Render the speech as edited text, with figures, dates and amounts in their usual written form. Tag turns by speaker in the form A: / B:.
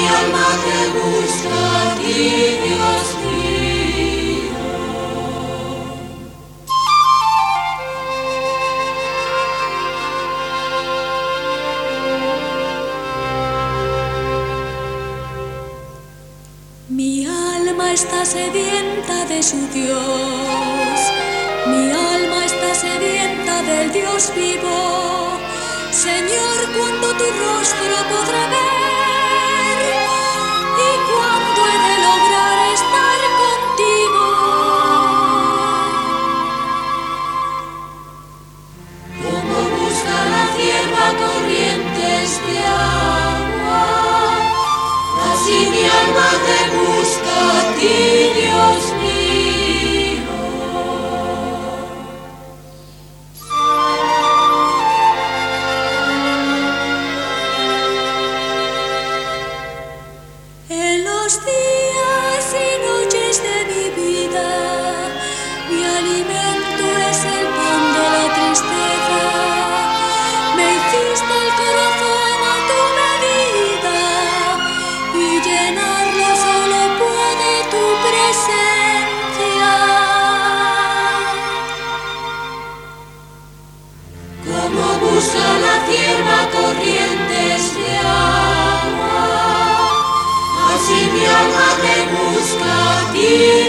A: alma te busca a ti, Dios mío.
B: Mi alma está sedienta de su Dios, mi alma está sedienta del Dios vivo. Señor, ¿cuándo tu rostro podré ver? ¿Y cuándo he de lograr estar contigo?
A: Como busca la cierva corrientes de agua, así mi alma te busca a ti, Dios mío.
B: En los días y noches de mi vida, mi alimento es el pan de la tristeza. Me hiciste el corazón a tu medida y llenarlo solo puede tu presencia.
A: Como busca la cierva corrientes de agua, así mi alma te busca a ti.